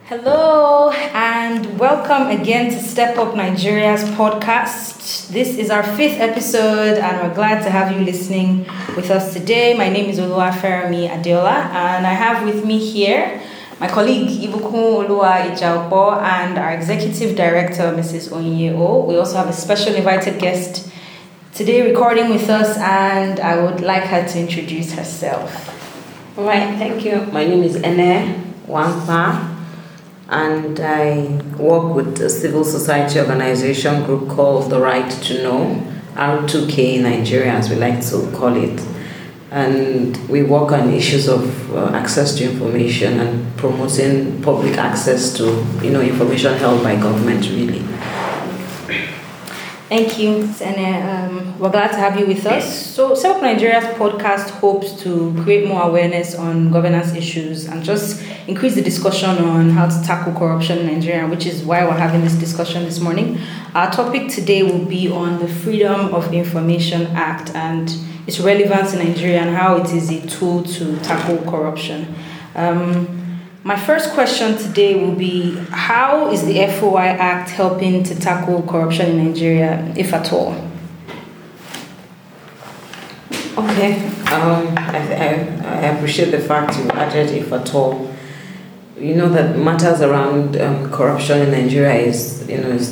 Hello and welcome again to Step Up Nigeria's podcast. This is our fifth episode and we're glad to have you listening with us today. My name is Oluwafermi Adeola and I have with me here my colleague Ibukun Olua Ijaopo and our executive director Mrs. Onyeo. We also have a special invited guest today recording with us and I would like her to introduce herself. All right, thank you. My name is Ene Wangpa. And I work with a civil society organization group called The Right to Know, R2K Nigeria, as we like to call it. And we work on issues of access to information and promoting public access to information held by government, really. Thank you, Sene. We're glad to have you with us. So, Step Up Nigeria's podcast hopes to create more awareness on governance issues and just increase the discussion on how to tackle corruption in Nigeria, which is why we're having this discussion this morning. Our topic today will be on the Freedom of Information Act and its relevance in Nigeria and how it is a tool to tackle corruption. My first question today will be, how is the FOI Act helping to tackle corruption in Nigeria, if at all? Okay, I appreciate the fact you added if at all. You know that matters around corruption in Nigeria is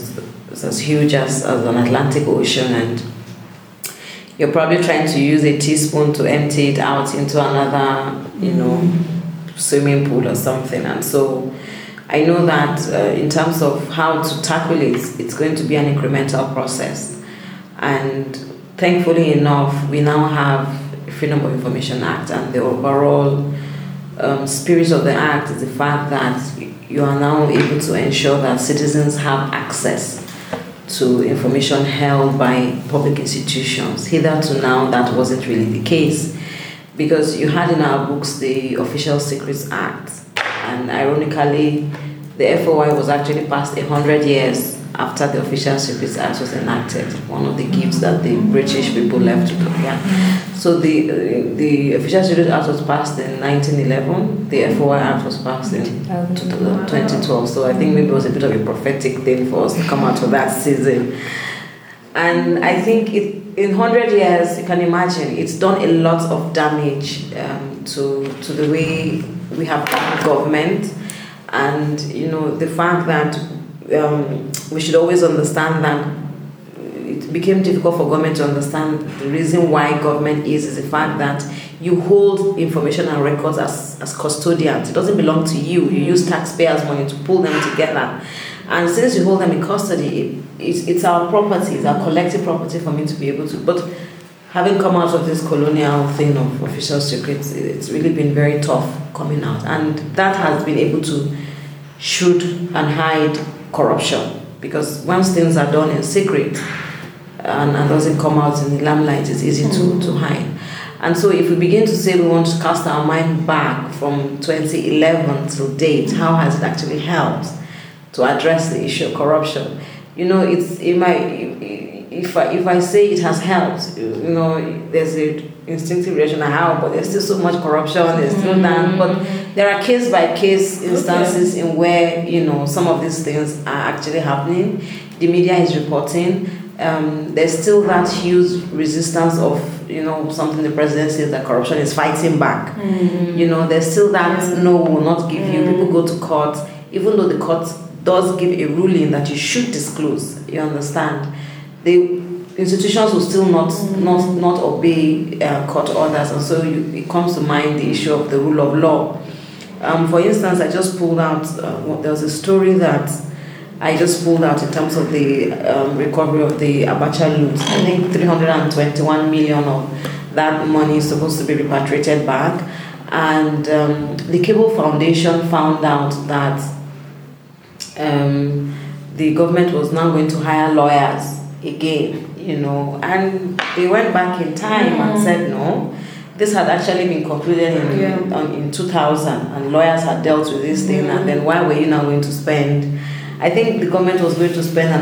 as huge as an Atlantic Ocean, and you're probably trying to use a teaspoon to empty it out into another, swimming pool or something. And so I know that in terms of how to tackle it, it's going to be an incremental process. And thankfully enough, we now have a Freedom of Information Act, and the overall spirit of the act is the fact that you are now able to ensure that citizens have access to information held by public institutions. Hitherto now, that wasn't really the case, because you had in our books the Official Secrets Act, and ironically, the FOI was actually passed 100 years after the Official Secrets Act was enacted. One of the gifts that the British people left to Korea. So the Official Secrets Act was passed in 1911. The FOI Act was passed in 2012. So I think maybe it was a bit of a prophetic thing for us to come out of that season. And I think in 100 years, you can imagine, it's done a lot of damage to the way we have government. And, the fact that we should always understand that it became difficult for government to understand the reason why government is the fact that you hold information and records as custodians. It doesn't belong to you. You use taxpayers' money to pull them together. And since you hold them in custody, it's our property, it's our collective property for me to be able to. But having come out of this colonial thing of official secrets, it's really been very tough coming out. And that has been able to shoot and hide corruption. Because once things are done in secret and doesn't come out in the limelight, it's easy to hide. And so if we begin to say we want to cast our mind back from 2011 till date, how has it actually helped to address the issue of corruption? If I say it has helped, there's an instinctive reaction I have, but there's still so much corruption, there's still that. But there are case by case instances in where, some of these things are actually happening. The media is reporting. There's still that huge resistance of, something the president says that corruption is fighting back. There's still that no, will not give you. People go to court, even though the court does give a ruling that you should disclose, you understand, the institutions will still not obey court orders, and so it comes to mind the issue of the rule of law. For instance, I just pulled out, there was a story that I just pulled out in terms of the recovery of the Abacha loot. I think 321 million of that money is supposed to be repatriated back, and the Cable Foundation found out that the government was now going to hire lawyers again, and they went back in time and said no. This had actually been concluded in 2000, and lawyers had dealt with this thing, and then why were you now going to spend? I think the government was going to spend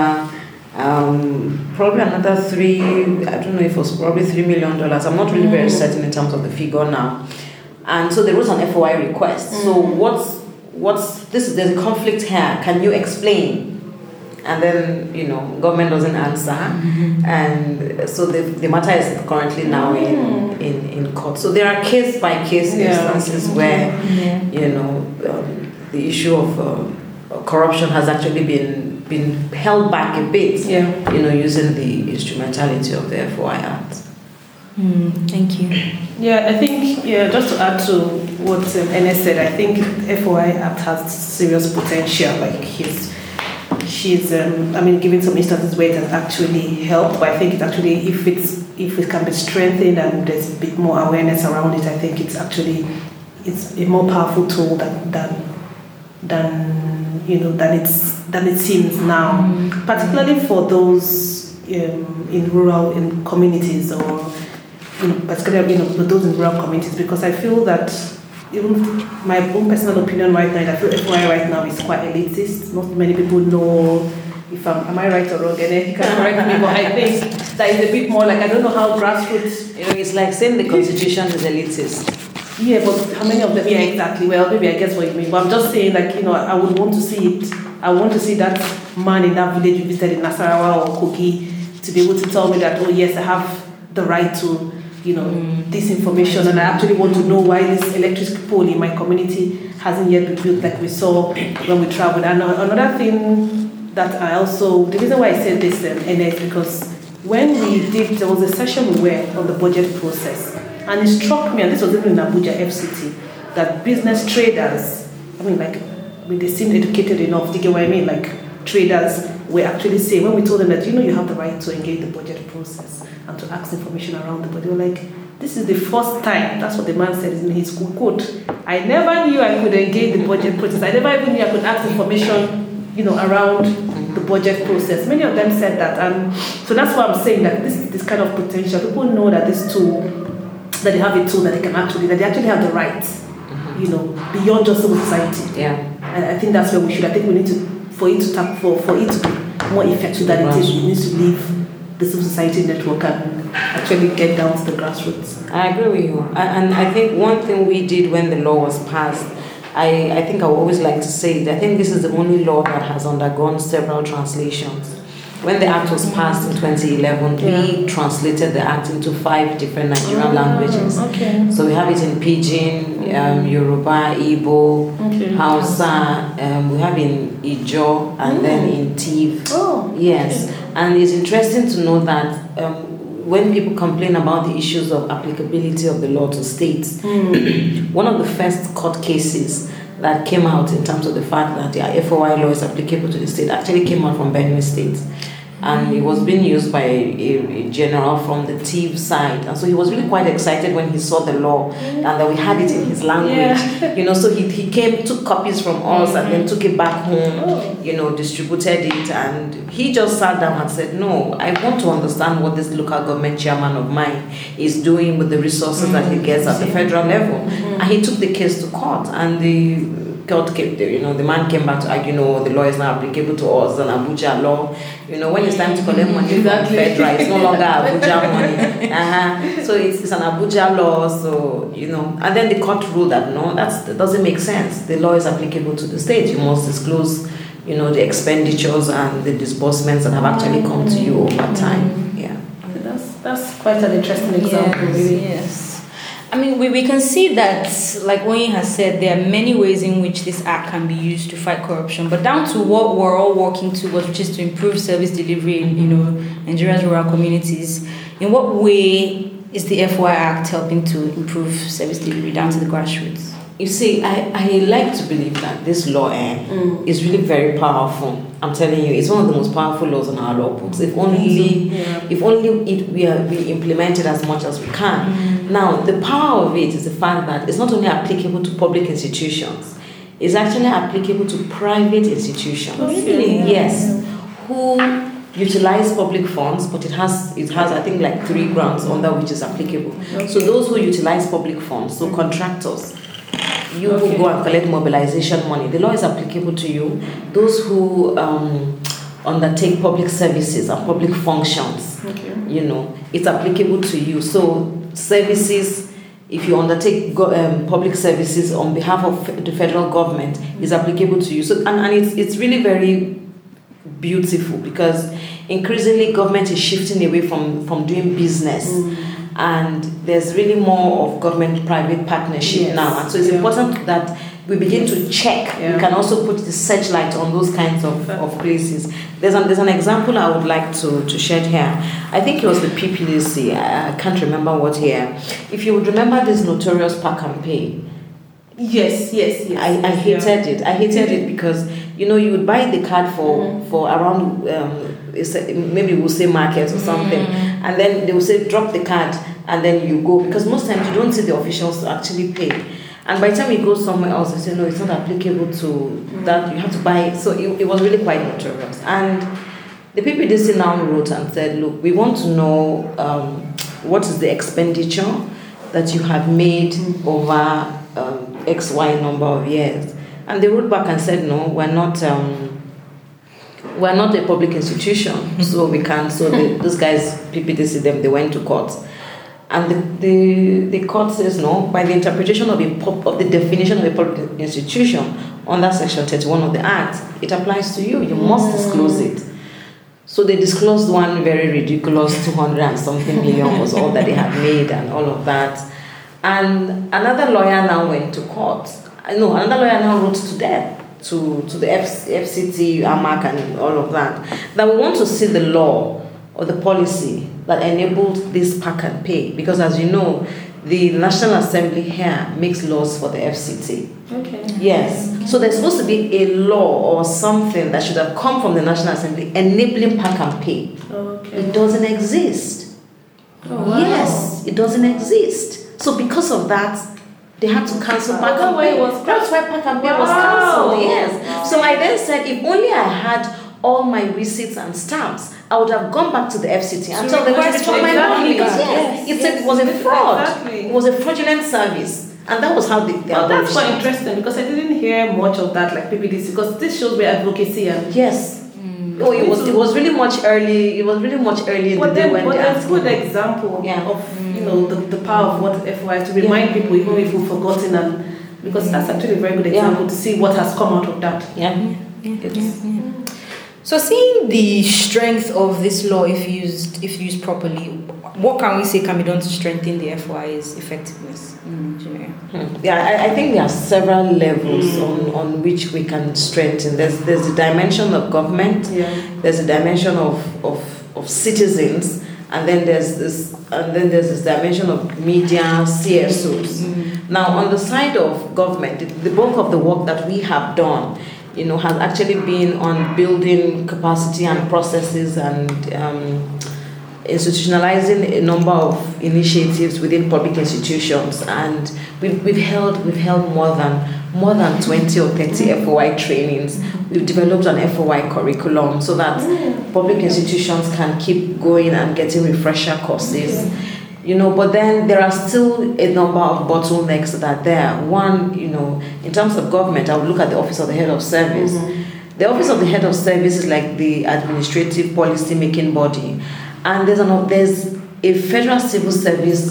probably another I don't know if it was probably $3 million. I'm not really very certain in terms of the figure now. And so there was an FOI request. So there's a conflict here. Can you explain? And then, government doesn't answer. And so the matter is currently now in court. So there are case-by-case instances where, the issue of corruption has actually been held back a bit, using the instrumentality of the FOI Act. Thank you. Yeah, I think, just to add to what NS said, I think FOI Act has serious potential. Like she's giving some instances where it has actually helped, but I think it actually, if it can be strengthened and there's a bit more awareness around it, I think it's a more powerful tool than it seems now, particularly for those in rural communities, or particularly those in rural communities, because I feel that, even my own personal opinion right now, I feel FOI right now is quite elitist. Not many people know if am I right or wrong, and you can correct me, but I think that is a bit more like, I don't know how grassroots. It's like saying the constitution is elitist. Yeah, but how many of them? Yeah, exactly. Well, maybe I guess what you mean. But I'm just saying, like, I would want to see it. I want to see that man in that village we visited in Nasarawa or Kogi to be able to tell me that, oh yes, I have the right to, this information, and I actually want to know why this electric pole in my community hasn't yet been built, like we saw when we traveled. And another thing that the reason why I said this, NS, because when there was a session we were on the budget process, and it struck me, and this was even in Abuja FCT, that business traders, they seemed educated enough, to get what I mean? Like, traders were actually saying, when we told them that, you have the right to engage the budget process and to ask information around the budget, they were like, this is the first time, that's what the man said in his quote, I never knew I could engage the budget process. I never even knew I could ask information, around the budget process. Many of them said that, and so that's why I'm saying that this kind of potential, people know that this tool, that they have a tool that they actually have the right, beyond just civil society. Yeah. And I think that's where we should. I think we need to, for it to be more effective than it is, we need to leave the civil society network and actually get down to the grassroots. I agree with you. And I think one thing we did when the law was passed, I think I would always like to say that I think this is the only law that has undergone several translations. When the Act was passed in 2011, we translated the Act into 5 different Nigerian languages. Okay. So we have it in Pidgin, Yoruba, Igbo, Hausa, we have in Ijaw, and then in Tiv. Oh, yes. Okay. And it's interesting to know that when people complain about the issues of applicability of the law to states, one of the first court cases that came out in terms of the fact that the FOI law is applicable to the state actually came out from Benue State. And it was being used by a general from the TIV side. And so he was really quite excited when he saw the law and that we had it in his language. Yeah. So he came, took copies from us and then took it back home, distributed it. And he just sat down and said, no, I want to understand what this local government chairman of mine is doing with the resources that he gets at the federal level. And he took the case to court, and the court came, the man came back to argue, the law is now applicable to us, an Abuja law. When it's time to collect money from federal, it's no longer Abuja money. So it's an Abuja law, so, and then the court ruled that, no, that doesn't make sense. The law is applicable to the state. You must disclose, the expenditures and the disbursements that have actually come to you over time. Yeah. That's quite an interesting example, really. Yes. We can see that, like Oyin has said, there are many ways in which this act can be used to fight corruption, but down to what we're all working towards, which is to improve service delivery in, Nigeria's rural communities. In what way is the FOI Act helping to improve service delivery down to the grassroots? You see, I like to believe that this law is really very powerful. I'm telling you, it's one of the most powerful laws in our law books. If only we implement it as much as we can. Now, the power of it is the fact that it's not only applicable to public institutions, it's actually applicable to private institutions. Really? Yes. Who utilize public funds, but it has I think like 3 grounds under which is applicable. Okay. So those who utilize public funds, so contractors, you will go and collect mobilization money. The law is applicable to you. Those who undertake public services and public functions, it's applicable to you. So services if you undertake public services on behalf of the federal government, is applicable to you. So and it's really very beautiful, because increasingly government is shifting away from doing business, and there's really more of government-private partnership now. And so it's important that we begin to check. We can also put the searchlight on those kinds of places. There's an example I would like to share here. I think it was the PPDC. I can't remember what year. If you would remember this notorious Pack and Pay. Yes. I hated it. I hated it because, you would buy the card for around, maybe we'll say market or something, and then they will say drop the card, and then you go, because most times you don't see the officials to actually pay. And by the time you go somewhere else, they say, no, it's not applicable to that, you have to buy it. So it was really quite notorious. And the PPDC now wrote and said, look, we want to know what is the expenditure that you have made over XY number of years. And they wrote back and said, no, we're not a public institution, so we can't. So those guys, PPDC, they went to court. And the court says no, by the interpretation of the definition of a public institution under Section 31 of the Act, it applies to you. You must disclose it. So they disclosed one very ridiculous 200 and something million was all that they had made and all of that. And another lawyer now went to court. Another lawyer now wrote to them, to the FCT, AMAC and all of that we want to see the law or the policy that enabled this Pack and Pay, because as you know, the National Assembly here makes laws for the FCT. Okay. Yes. So there's supposed to be a law or something that should have come from the National Assembly enabling Pack and Pay. Okay. It doesn't exist. Oh, wow. Yes, it doesn't exist. So because of that, they had to cancel Pack and Pay. That's why Pack and Pay was cancelled. Yes. Wow. So I then said, if only I had all my receipts and stamps, I would have gone back to the FCT and told them to return my money, because it was a fraud. Exactly. It was a fraudulent service, and that was how they. That's quite interesting, because I didn't hear much of that, like PPDC, because this shows where advocacy and Oh, it was really much early. It was really much early in the day when. But that's a good example of the power of what FY to remind people, even if we've forgotten, and because that's actually a very good example to see what has come out of that. So seeing the strength of this law, if used properly, what can we say can be done to strengthen the FY's effectiveness in Nigeria? I think there are several levels on which we can strengthen. There's the dimension of government, there's a dimension of citizens, and then there's this dimension of media, CSOs. Now, on the side of government, the bulk of the work that we have done has actually been on building capacity and processes and institutionalizing a number of initiatives within public institutions, and we've held more than 20 or 30 FOI trainings. We've developed an FOI curriculum so that public institutions can keep going and getting refresher courses. But then there are still a number of bottlenecks that are there. One, in terms of government, I would look at the Office of the Head of Service. The Office of the Head of Service is like the administrative policy making body, and there's a Federal Civil Service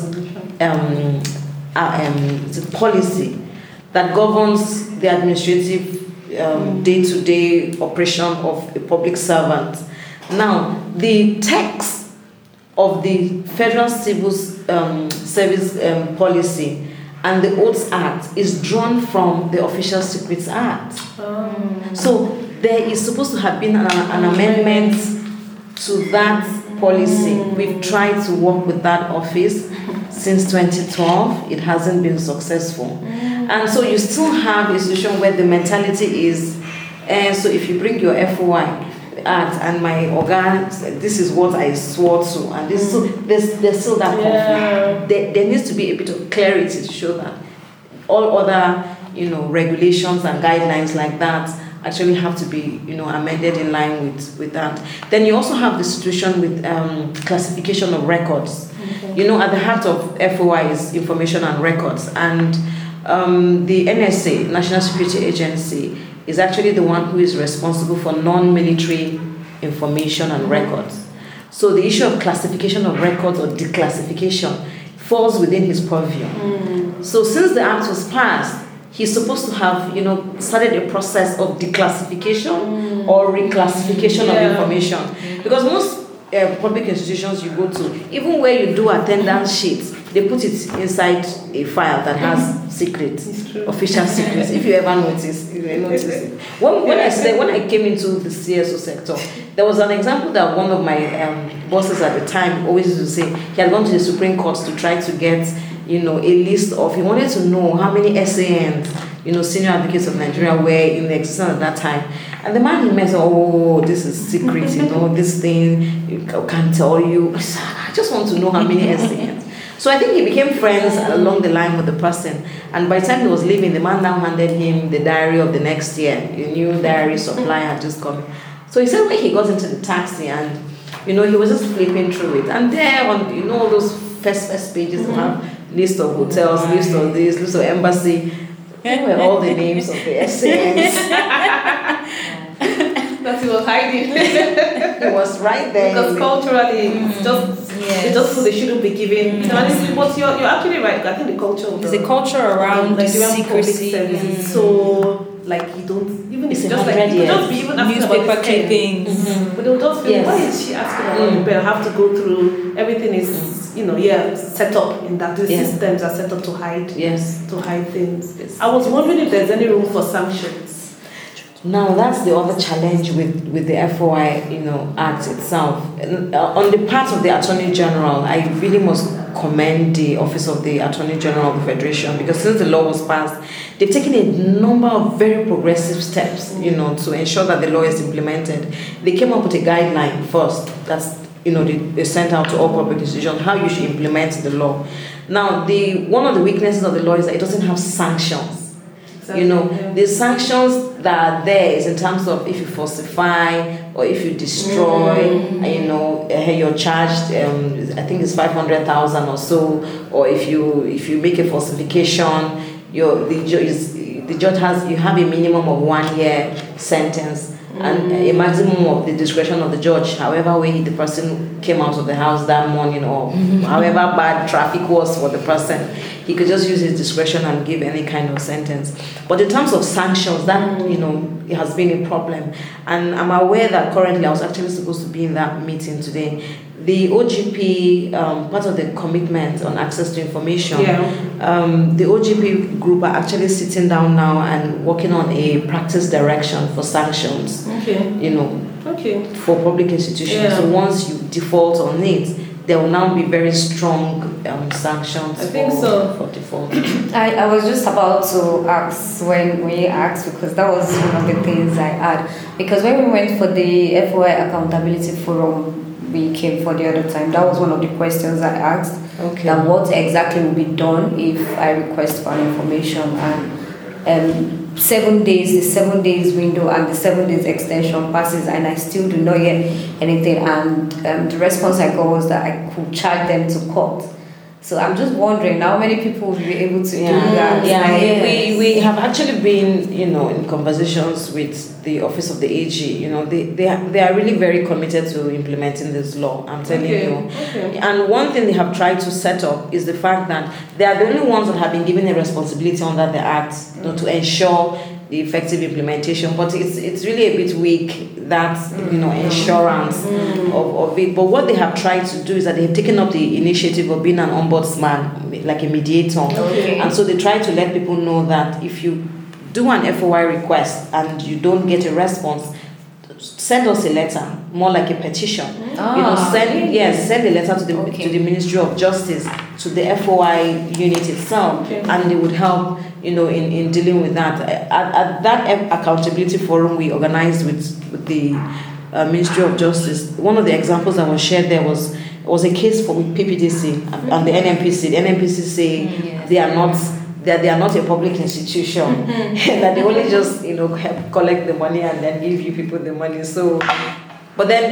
policy that governs the administrative day-to-day operation of a public servant. Now, the text of the Federal Civil Service policy and the Oaths Act is drawn from the Official Secrets Act. So there is supposed to have been an amendment to that policy. We've tried to work with that office since 2012. It hasn't been successful. And so you still have a situation where the mentality is, so if you bring your FOI, and my organ, this is what I swore to, and this there's still that conflict. There needs to be a bit of clarity to show that all other regulations and guidelines like that actually have to be amended in line with that. Then you also have the situation with classification of records. At the heart of FOI is information and records, and the NSA, National Security Agency, is actually the one who is responsible for non-military information and records. So the issue of classification of records or declassification falls within his purview. So since the act was passed, he's supposed to have, started a process of declassification or reclassification of information. Because most public institutions you go to, even where you do attendance sheets, they put it inside a file that has secrets, official secrets. If you ever notice it. When I came into the CSO sector, there was an example that one of my bosses at the time always used to say. He had gone to the Supreme Court to try to get, a list of. He wanted to know how many SANs, senior advocates of Nigeria were in existence at that time. And the man he met said, "Oh, this is secret, this thing, can't tell you. I just want to know how many SANs." So I think he became friends along the line with the person. And by the time he was leaving, the man now handed him the diary of the next year. A new diary supply had just come. So he said when he got into the taxi and, he was just flipping through it. And there on, all those first pages have list of hotels, list of this, list of embassy. There were all the names of the SANs. That he was hiding. It was right there. Because culturally, it's just so they shouldn't be given. But you're actually right. I think the culture. There's a culture around Nigerian public secrecy. services. So you don't even. It's just like you could just be even asking Newspaper about this clippings. But they'll just feel, why is she asking about the bill? I have to go through everything is set up in that the systems are set up to hide things. Yes. I was wondering if there's any room for sanctions. Now that's the other challenge with the FOI, Act itself. On the part of the Attorney General, I really must commend the Office of the Attorney General of the Federation, because since the law was passed, they've taken a number of very progressive steps, to ensure that the law is implemented. They came up with a guideline first. That's they sent out to all public institutions how you should implement the law. Now, one of the weaknesses of the law is that it doesn't have sanctions. The sanctions that are there is in terms of if you falsify or if you destroy, you're charged. I think it's 500,000 or so. Or if you make a falsification, the judge you have a minimum of 1 year sentence. And a maximum of the discretion of the judge, however way the person came out of the house that morning or however bad traffic was for the person, he could just use his discretion and give any kind of sentence. But in terms of sanctions, that, it has been a problem. And I'm aware that currently, I was actually supposed to be in that meeting today. The OGP, part of the commitment on access to information, the OGP group are actually sitting down now and working on a practice direction for sanctions, for public institutions. Yeah. So once you default on it, there will now be very strong sanctions for default. I was just about to ask when you asked, because that was one of the things I had. Because when we went for the FOI Accountability Forum, we came for the other time, that was one of the questions I asked. Okay. That what exactly will be done if I request for information, and 7 days, the 7 days window and the 7 days extension passes and I still do not get anything, and the response I got was that I could charge them to court. So I'm just wondering how many people will be able to do that. We have actually been, in conversations with the Office of the AG. They are really very committed to implementing this law. I'm telling you. Okay. And one thing they have tried to set up is the fact that they are the only ones that have been given a responsibility under the Act, to ensure the effective implementation. But it's really a bit weak, that insurance of it. But what they have tried to do is that they've taken up the initiative of being an ombudsman, like a mediator. Okay. And so they try to let people know that if you do an FOI request and you don't get a response, send us a letter, more like a petition. Send a letter to the Ministry of Justice, to the FOI unit itself, and they would help, in dealing with that. At that accountability forum we organized with the Ministry of Justice, one of the examples that was shared there was a case for PPDC and the NNPC. The NNPC say they are not a public institution, that they only just help collect the money and then give you people the money. So, but then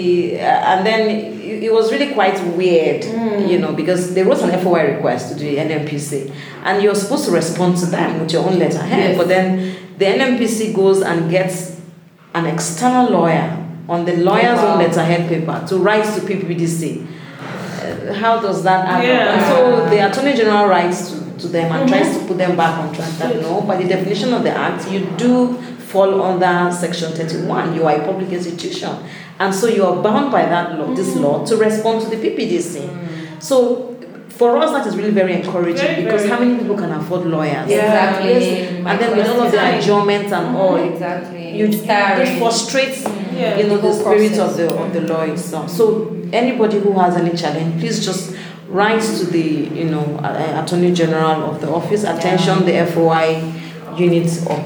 it was really quite weird, because they wrote an FOI request to the NNPC, and you're supposed to respond to them with your own letterhead. But then the NNPC goes and gets an external lawyer on the lawyer's own letterhead paper to write to PPDC. how does that add up? And so the Attorney General writes to them and tries to put them back on track that no, by the definition of the Act, you do fall under Section 31. You are a public institution. And so you are bound by that law, this law, to respond to the PPDC. So for us, that is really very encouraging because how many people can afford lawyers? Exactly. And then with all of the adjournments and all, exactly. it frustrates the spirit of the law itself. So anybody who has any challenge, please just write to the Attorney General of the office. Attention, the FOI units of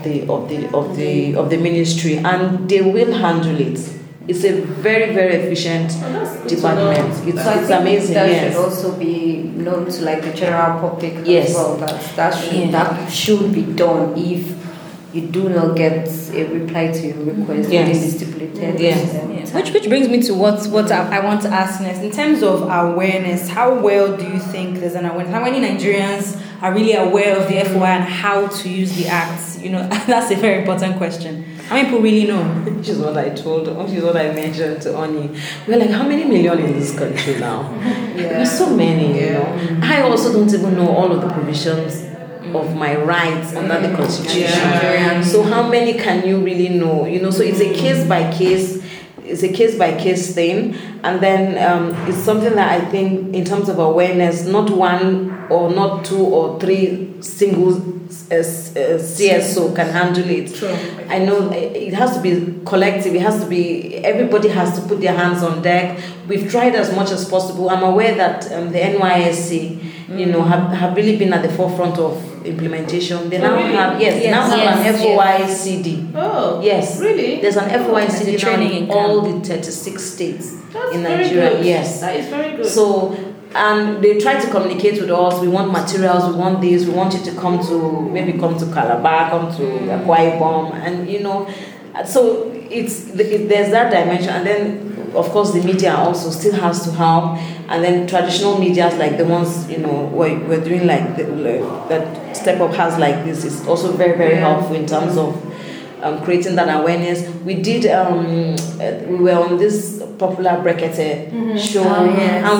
the ministry, and they will handle it. It's a very, very efficient department. It's amazing. That should also be known to like the general public as well. That should be done if you do not get a reply to your request within the stipulated time. Which brings me to what I want to ask next. In terms of awareness, how well do you think there's an awareness? How many Nigerians are really aware of the FOI and how to use the acts? That's a very important question. How many people really know? Which is what I mentioned to Oni. We're like, how many million in this country now? There's so many, I also don't even know all of the provisions of my rights under the Constitution. So how many can you really know? So it's a case by case thing, and then it's something that I think in terms of awareness, not one or not two or three single CSO can handle it. True. I know it has to be collective. It has to be, everybody has to put their hands on deck. We've tried as much as possible. I'm aware that the NYSC, have really been at the forefront of implementation. They now have an FOI CD. Oh, yes, really? There's an FOI CD training in all the 36 states in Nigeria. Good. Yes, that is very good. So, and they try to communicate with us. We want materials. We want this. We want you to come to Calabar, come to Akwa Ibom, and So there's that dimension, and then of course the media also still has to help, and then traditional media like the ones we're doing like that Step Up has like this is also very, very helpful in terms of creating that awareness. We did we were on this popular Brekete show, and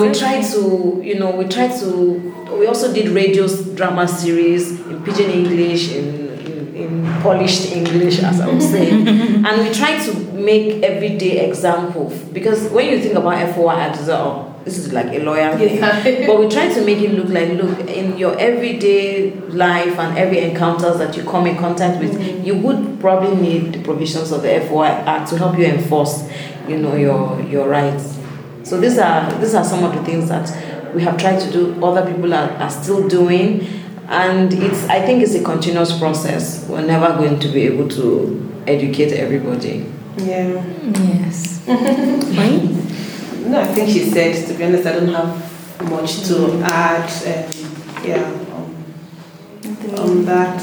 we also did radio drama series in Pidgin English, in polished English, as I would say. And we try to make everyday examples, because when you think about FOI, this is like a lawyer thing. But we try to make it look in your everyday life and every encounters that you come in contact with, you would probably need the provisions of the FOI Act to help you enforce, your rights. So these are some of the things that we have tried to do. Other people are still doing. And I think it's a continuous process. We're never going to be able to educate everybody. Yeah. Yes. No, I think she said, to be honest, I don't have much to add. On that.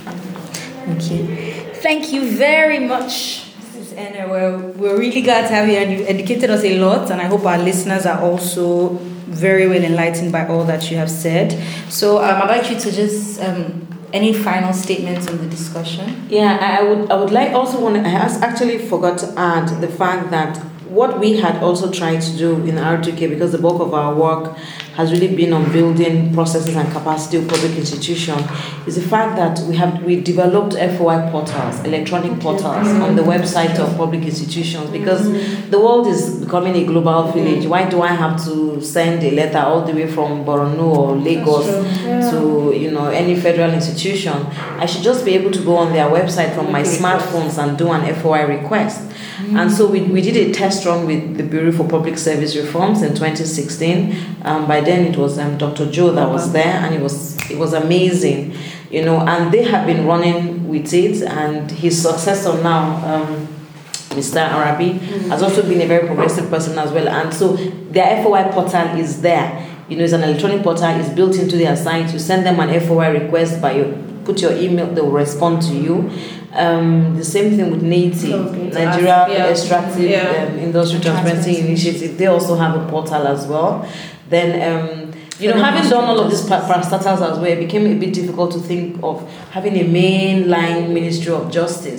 Thank you very much, Mrs. Enna. We're really glad to have you, and you educated us a lot, and I hope our listeners are also very well enlightened by all that you have said. So I'd like you to just any final statements on the discussion. I would like I actually forgot to add the fact that what we had also tried to do in R2K, because the bulk of our work has really been on building processes and capacity of public institutions, is the fact that we developed FOI portals, electronic portals on the website of public institutions, because the world is becoming a global village. Why do I have to send a letter all the way from Borno or Lagos to any federal institution? I should just be able to go on their website from my smartphones and do an FOI request. And so we did a test run with the Bureau for Public Service Reforms in 2016. By then it was Dr. Joe that was there, and it was amazing, and they have been running with it, and his successor now, Mr. Arabi, has also been a very progressive person as well. And so their FOI portal is there. It's an electronic portal, it's built into their site. You send them an FOI request put your email, they will respond to you. The same thing with NATI, Nigeria Extractive Industry Transparency Initiative. They also have a portal as well. Then, having done all of these parastatals as well, it became a bit difficult to think of having a mainline Ministry of Justice.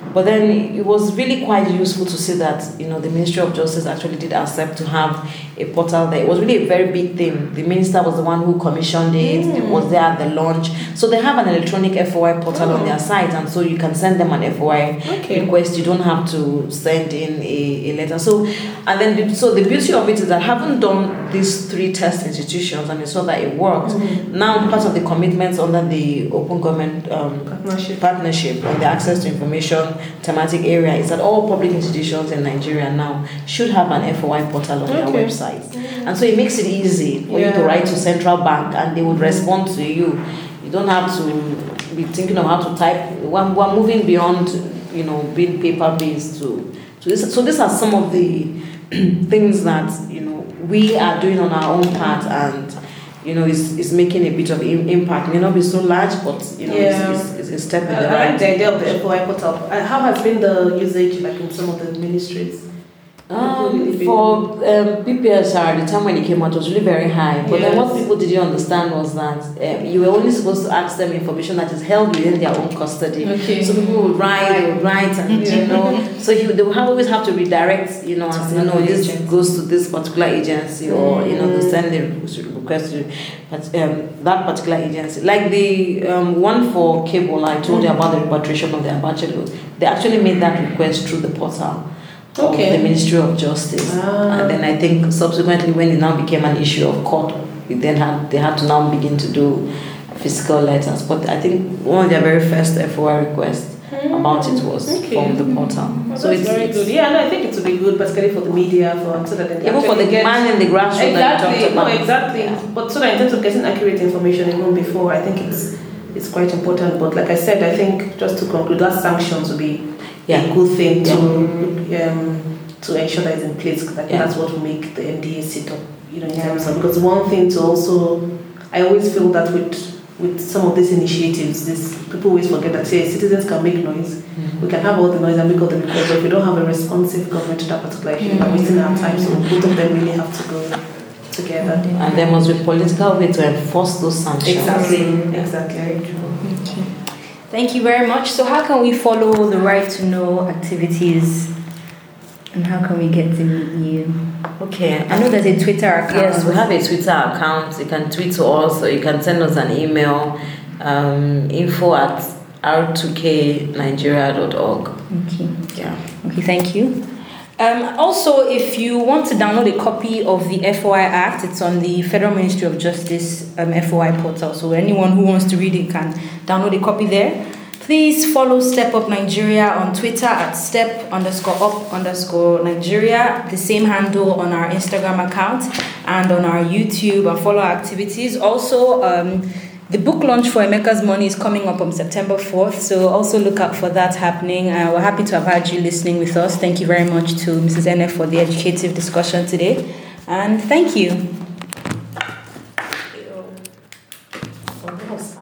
But then it was really quite useful to see that, the Ministry of Justice actually did accept to have a portal there. It was really a very big thing. The minister was the one who commissioned it. It was there at the launch. So they have an electronic FOI portal on their site, and so you can send them an FOI request. You don't have to send in a letter. So the beauty of it is that having done these 3 test institutions and we saw that it worked, now part of the commitments under the Open Government Partnership on the access to information thematic area is that all public institutions in Nigeria now should have an FOI portal on their website. And so it makes it easy for you to write to Central Bank and they would respond to you. You don't have to be thinking of how to type. We're moving beyond, being paper-based to this. So these are some of the things that, we are doing on our own part, and is making a bit of impact. May not be so large, but it's a step in the right. I like the idea of the FOI portal. How has been the usage, like in some of the ministries? For PPSR, the time when it came out was really very high. But then what people didn't understand was that you were only supposed to ask them information that is held within their own custody. Okay. So people would write, and so they would always have to redirect, this goes to this particular agency, or to send the request to that particular agency. Like the one for cable, I told you about the repatriation of the Abacha. They actually made that request through the portal of the Ministry of Justice. And then I think subsequently, when it now became an issue of court, they had to now begin to do physical letters. But I think one of their very first FOI requests about it was from the portal. Well, so it's very good. Yeah, and I think it would be good, particularly for the media, so that they even for the man in the grassroots that you talked about. Exactly. Yeah. But so that in terms of getting accurate information even before, I think it's quite important. But like I said, I think just to conclude, that sanctions would be a good thing to ensure that it's in place. Because I think that's what will make the MDA sit up, in terms of, because one thing to also, I always feel that with some of these initiatives, people always forget that citizens can make noise. We can have all the noise and make all the requests, but if we don't have a responsive government to that particular issue, we're wasting our time. So both of them really have to go together. And there must be political way to enforce those sanctions. Exactly. Thank you very much. So how can we follow the Right to Know activities, and how can we get to meet you? Okay. I know there's a Twitter account. Yes, we have a Twitter account. You can tweet to us, or you can send us an email, info@r2knigeria.org. Okay. Yeah. Okay, thank you. Also, if you want to download a copy of the FOI Act, it's on the Federal Ministry of Justice FOI portal. So anyone who wants to read it can download a copy there. Please follow Step Up Nigeria on Twitter at step_up_Nigeria, the same handle on our Instagram account and on our YouTube, and follow our activities. Also, the book launch for Emeka's Money is coming up on September 4th, so also look out for that happening. We're happy to have had you listening with us. Thank you very much to Mrs. NF for the educative discussion today, and thank you.